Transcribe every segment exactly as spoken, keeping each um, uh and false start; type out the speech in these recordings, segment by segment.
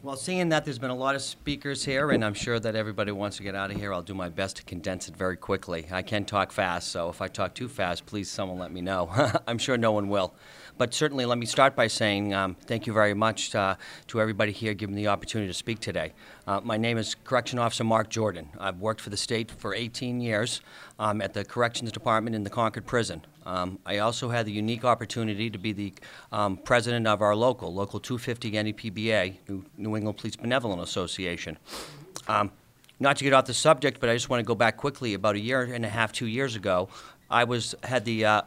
Well, seeing that there's been a lot of speakers here, and I'm sure that everybody wants to get out of here, I'll do my best to condense it very quickly. I can talk fast, so if I talk too fast, please someone let me know. I'm sure no one will. But certainly let me start by saying um, thank you very much uh, to everybody here giving me the opportunity to speak today. Uh, my name is Correction Officer Mark Jordan. I've worked for the state for eighteen years um, at the Corrections Department in the Concord Prison. Um, I also had the unique opportunity to be the um, president of our local, Local two fifty N E P B A, New, New England Police Benevolent Association. Um, not to get off the subject, but I just want to go back quickly. About a year and a half, two years ago, I was had the uh,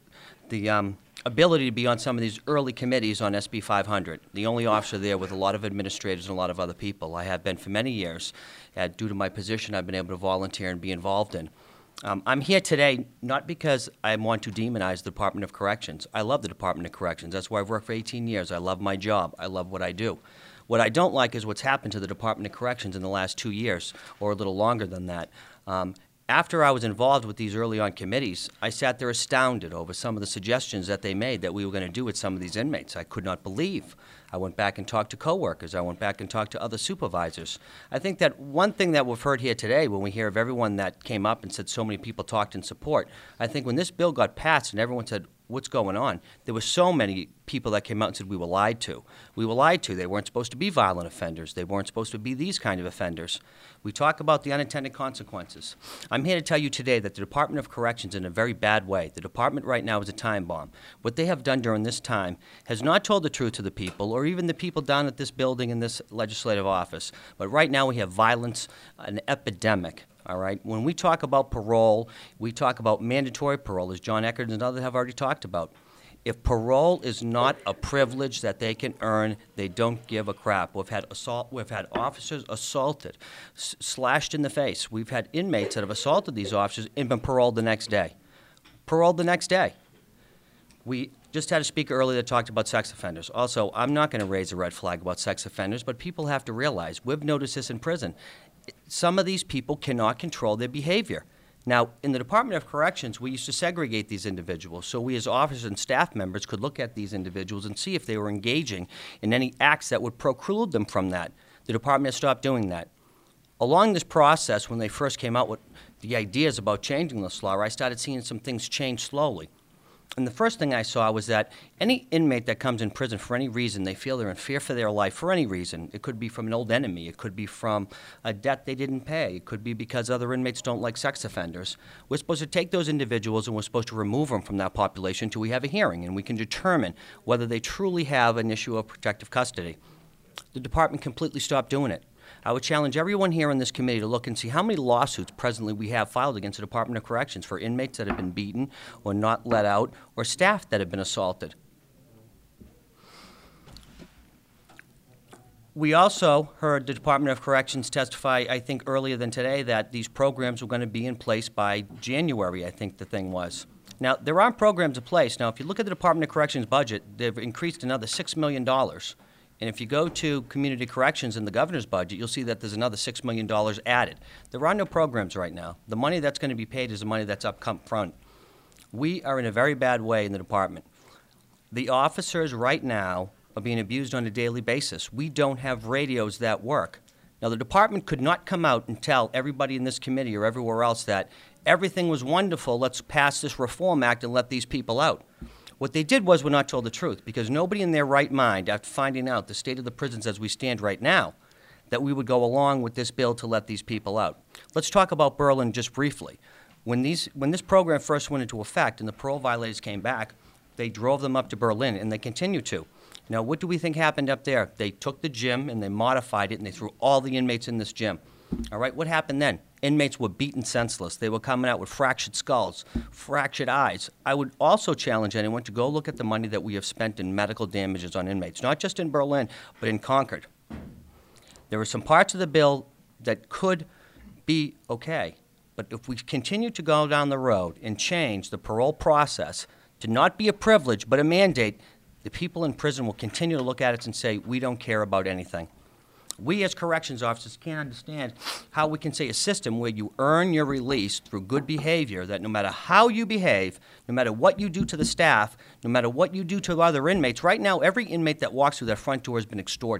the um, ability to be on some of these early committees on S B five hundred. The only officer there with a lot of administrators and a lot of other people. I have been for many years. Uh, due to my position, I've been able to volunteer and be involved in. Um, I'm here today not because I want to demonize the Department of Corrections. I love the Department of Corrections. That's where I've worked for eighteen years. I love my job. I love what I do. What I don't like is what's happened to the Department of Corrections in the last two years, or a little longer than that. Um, After I was involved with these early on committees, I sat there astounded over some of the suggestions that they made that we were going to do with some of these inmates. I could not believe. I went back and talked to coworkers. I went back and talked to other supervisors. I think that one thing that we've heard here today, when we hear of everyone that came up and said so many people talked in support, I think when this bill got passed and everyone said, what's going on? There were so many people that came out and said we were lied to. We were lied to. They weren't supposed to be violent offenders. They weren't supposed to be these kind of offenders. We talk about the unintended consequences. I'm here to tell you today that the Department of Corrections, in a very bad way, the department right now is a time bomb. What they have done during this time has not told the truth to the people, or even the people down at this building in this legislative office. But right now we have violence, an epidemic. All right. When we talk about parole, we talk about mandatory parole, as John Eckert and others have already talked about. If parole is not a privilege that they can earn, they don't give a crap. We've had assault. We've had officers assaulted, s slashed in the face. We've had inmates that have assaulted these officers and been paroled the next day. Paroled the next day. We just had a speaker earlier that talked about sex offenders. Also, I'm not going to raise a red flag about sex offenders, but people have to realize, we've noticed this in prison. Some of these people cannot control their behavior. Now, in the Department of Corrections, we used to segregate these individuals, so we as officers and staff members could look at these individuals and see if they were engaging in any acts that would preclude them from that. The department has stopped doing that. Along this process, when they first came out with the ideas about changing this law, I started seeing some things change slowly. And the first thing I saw was that any inmate that comes in prison for any reason, they feel they're in fear for their life for any reason. It could be from an old enemy. It could be from a debt they didn't pay. It could be because other inmates don't like sex offenders. We're supposed to take those individuals and we're supposed to remove them from that population until we have a hearing and we can determine whether they truly have an issue of protective custody. The department completely stopped doing it. I would challenge everyone here in this committee to look and see how many lawsuits presently we have filed against the Department of Corrections for inmates that have been beaten or not let out, or staff that have been assaulted. We also heard the Department of Corrections testify, I think earlier than today, that these programs were going to be in place by January, I think the thing was. Now, there are programs in place. Now, if you look at the Department of Corrections budget, they've increased another six million dollars. And if you go to community corrections in the governor's budget, you'll see that there's another six million dollars added. There are no programs right now. The money that's going to be paid is the money that's up front. We are in a very bad way in the department. The officers right now are being abused on a daily basis. We don't have radios that work. Now, the department could not come out and tell everybody in this committee or everywhere else that everything was wonderful, let's pass this Reform Act and let these people out. What they did was we're not told the truth, because nobody in their right mind, after finding out the state of the prisons as we stand right now, that we would go along with this bill to let these people out. Let's talk about Berlin just briefly. When, these, when this program first went into effect and the parole violators came back, they drove them up to Berlin, and they continue to. Now, what do we think happened up there? They took the gym and they modified it, and they threw all the inmates in this gym. All right, what happened then? Inmates were beaten senseless. They were coming out with fractured skulls, fractured eyes. I would also challenge anyone to go look at the money that we have spent in medical damages on inmates, not just in Berlin, but in Concord. There are some parts of the bill that could be okay, but if we continue to go down the road and change the parole process to not be a privilege but a mandate, the people in prison will continue to look at it and say, we don't care about anything. We as corrections officers can't understand how we can say a system where you earn your release through good behavior, that no matter how you behave, no matter what you do to the staff, no matter what you do to other inmates, right now every inmate that walks through that front door has been extorted.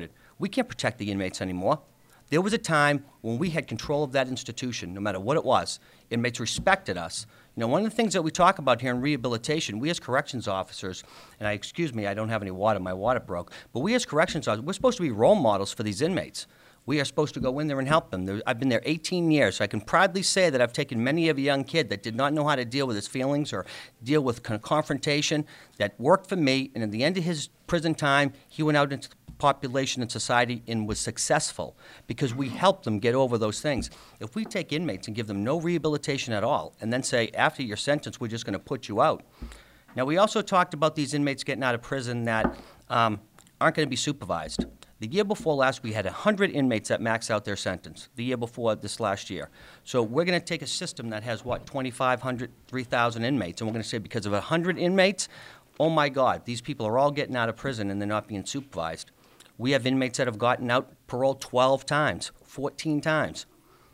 We can't protect the inmates anymore. There was a time when we had control of that institution, no matter what it was. Inmates respected us. You know, one of the things that we talk about here in rehabilitation, we as corrections officers, and I excuse me, I don't have any water, my water broke, but we as corrections officers, we're supposed to be role models for these inmates. We are supposed to go in there and help them. There, I've been there eighteen years, so I can proudly say that I've taken many of a young kid that did not know how to deal with his feelings or deal with con- confrontation, that worked for me, and at the end of his prison time, he went out into the population and society and was successful because we helped them get over those things. If we take inmates and give them no rehabilitation at all and then say, after your sentence, we're just going to put you out. Now, we also talked about these inmates getting out of prison that um, aren't going to be supervised. The year before last, we had one hundred inmates that maxed out their sentence, the year before this last year. So we're going to take a system that has, what, twenty-five hundred, three thousand inmates, and we're going to say because of one hundred inmates, oh my God, these people are all getting out of prison and they're not being supervised. We have inmates that have gotten out parole twelve times, fourteen times.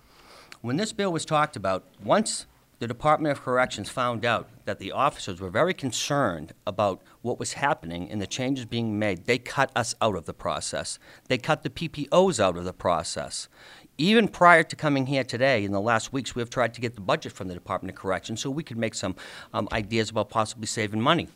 When this bill was talked about, once the Department of Corrections found out that the officers were very concerned about what was happening and the changes being made, they cut us out of the process. They cut the P P Os out of the process. Even prior to coming here today, in the last weeks, we have tried to get the budget from the Department of Corrections so we could make some um, ideas about possibly saving money.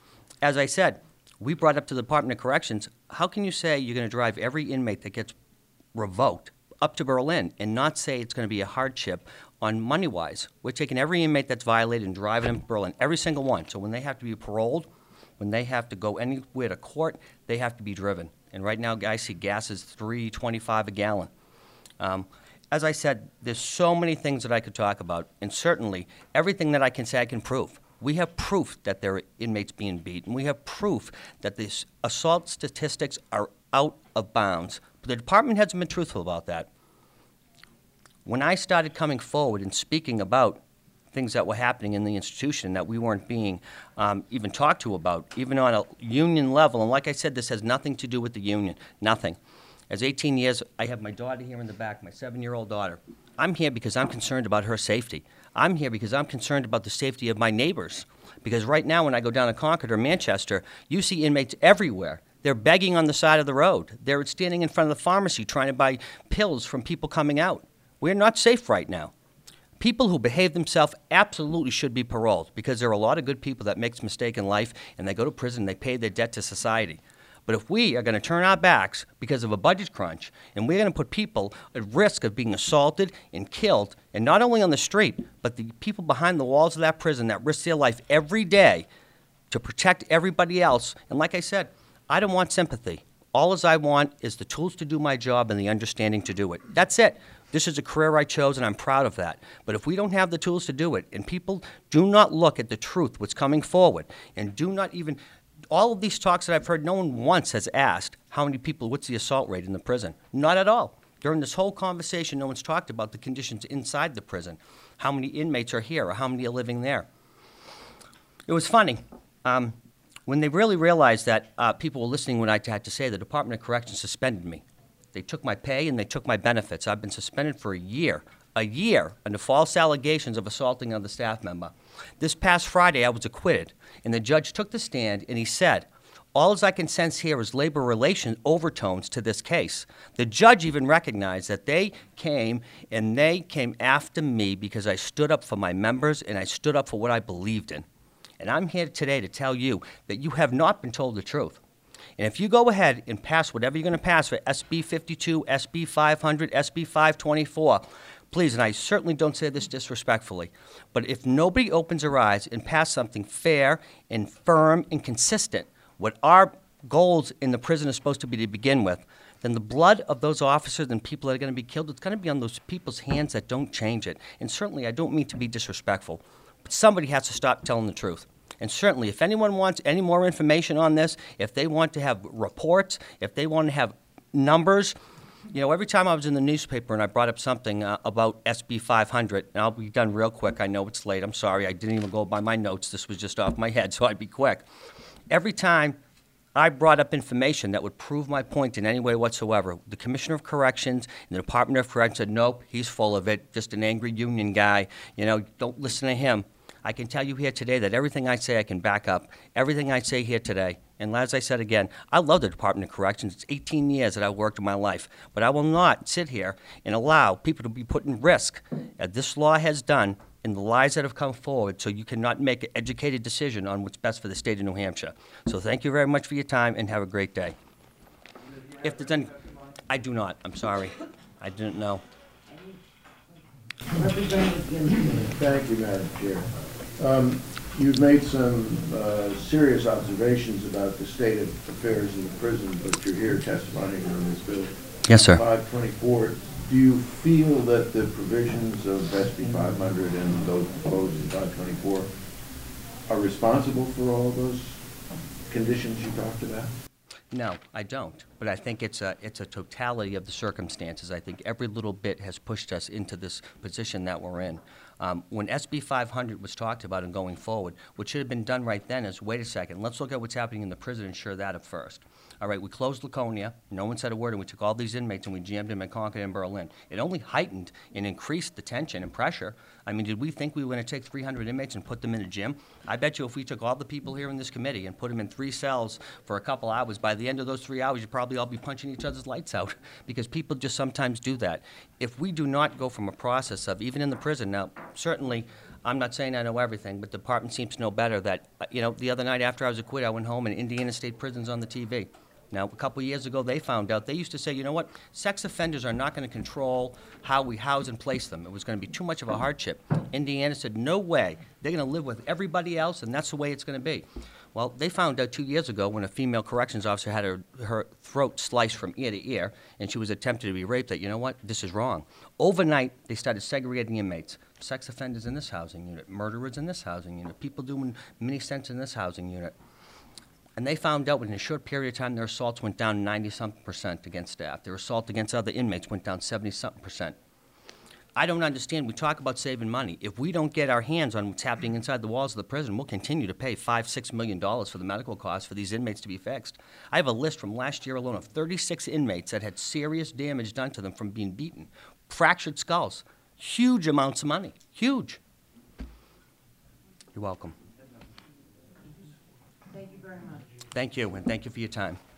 As I said, we brought up to the Department of Corrections, how can you say you're going to drive every inmate that gets revoked up to Berlin and not say it's going to be a hardship on money-wise? We're taking every inmate that's violated and driving them to Berlin, every single one. So when they have to be paroled, when they have to go anywhere to court, they have to be driven. And right now, guys, see gas is three twenty-five a gallon. Um, as I said, there's so many things that I could talk about, and certainly everything that I can say I can prove. We have proof that there are inmates being beaten. We have proof that the assault statistics are out of bounds. But the department hasn't been truthful about that. When I started coming forward and speaking about things that were happening in the institution that we weren't being um, even talked to about, even on a union level, and like I said, this has nothing to do with the union, nothing. As eighteen years, I have my daughter here in the back, my seven-year-old daughter. I'm here because I'm concerned about her safety. I'm here because I'm concerned about the safety of my neighbors. Because right now when I go down to Concord or Manchester, you see inmates everywhere. They're begging on the side of the road. They're standing in front of the pharmacy trying to buy pills from people coming out. We're not safe right now. People who behave themselves absolutely should be paroled because there are a lot of good people that make mistakes in life and they go to prison and they pay their debt to society. But if we are going to turn our backs because of a budget crunch, and we're going to put people at risk of being assaulted and killed, and not only on the street, but the people behind the walls of that prison that risk their life every day to protect everybody else, and like I said, I don't want sympathy. All as I want is the tools to do my job and the understanding to do it. That's it. This is a career I chose, and I'm proud of that. But if we don't have the tools to do it, and people do not look at the truth, what's coming forward, and do not even... All of these talks that I've heard, no one once has asked how many people, what's the assault rate in the prison? Not at all. During this whole conversation, no one's talked about the conditions inside the prison, how many inmates are here or how many are living there. It was funny. Um, when they really realized that uh, people were listening when I had to say, the Department of Corrections suspended me. They took my pay and they took my benefits. I've been suspended for a year, a year under false allegations of assaulting another staff member. This past Friday, I was acquitted, and the judge took the stand and he said, all as I can sense here is labor relation overtones to this case. The judge even recognized that they came and they came after me because I stood up for my members and I stood up for what I believed in. And I'm here today to tell you that you have not been told the truth. And if you go ahead and pass whatever you're going to pass for S B fifty-two, S B five hundred, S B five twenty-four, please, and I certainly don't say this disrespectfully, but if nobody opens their eyes and pass something fair and firm and consistent, what our goals in the prison is supposed to be to begin with, then the blood of those officers and people that are going to be killed, it's going to be on those people's hands that don't change it. And certainly, I don't mean to be disrespectful, but somebody has to stop telling the truth. And certainly, if anyone wants any more information on this, if they want to have reports, if they want to have numbers, you know, every time I was in the newspaper and I brought up something uh, about S B five hundred, and I'll be done real quick. I know it's late. I'm sorry. I didn't even go by my notes. This was just off my head, so I'd be quick. Every time I brought up information that would prove my point in any way whatsoever, the Commissioner of Corrections and the Department of Corrections said, nope, he's full of it, just an angry union guy. You know, don't listen to him. I can tell you here today that everything I say I can back up. Everything I say here today And as I said again, I love the Department of Corrections. It's eighteen years that I've worked in my life. But I will not sit here and allow people to be put in risk, as this law has done, in the lies that have come forward, so you cannot make an educated decision on what's best for the state of New Hampshire. So thank you very much for your time, and have a great day. If there's any, I do not. I'm sorry. I didn't know. Representative Ginsburg. Thank you, Madam Chair. Um, You've made some uh, serious observations about the state of affairs in the prison, but you're here testifying on this bill. Yes, sir. five twenty-four, do you feel that the provisions of S B five hundred and those proposed in five twenty-four are responsible for all those conditions you talked about? No, I don't. But I think it's a, it's a totality of the circumstances. I think every little bit has pushed us into this position that we're in. Um, when S B five hundred was talked about and going forward, what should have been done right then is, wait a second, let's look at what's happening in the prison and ensure that at first. All right, we closed Laconia, no one said a word, and we took all these inmates and we jammed them in Concord and Berlin. It only heightened and increased the tension and pressure. I mean, did we think we were going to take three hundred inmates and put them in a gym? I bet you if we took all the people here in this committee and put them in three cells for a couple hours, by the end of those three hours, you'd probably all be punching each other's lights out, because people just sometimes do that. If we do not go from a process of, even in the prison, now, certainly, I'm not saying I know everything, but the department seems to know better that, uh, you know, the other night after I was acquitted, I went home and Indiana State Prison's on the T V. Now, a couple of years ago, they found out, they used to say, you know what, sex offenders are not going to control how we house and place them. It was going to be too much of a hardship. Indiana said, no way. They're going to live with everybody else, and that's the way it's going to be. Well, they found out two years ago when a female corrections officer had her, her throat sliced from ear to ear, and she was attempted to be raped, that, you know what, this is wrong. Overnight, they started segregating inmates. Sex offenders in this housing unit, murderers in this housing unit, people doing mini stints in this housing unit. And they found out within a short period of time their assaults went down ninety-something percent against staff. Their assault against other inmates went down seventy-something percent. I don't understand. We talk about saving money. If we don't get our hands on what's happening inside the walls of the prison, we'll continue to pay five, six million dollars for the medical costs for these inmates to be fixed. I have a list from last year alone of thirty-six inmates that had serious damage done to them from being beaten, fractured skulls, huge amounts of money, huge. You're welcome. Thank you very much. Thank you, and thank you for your time.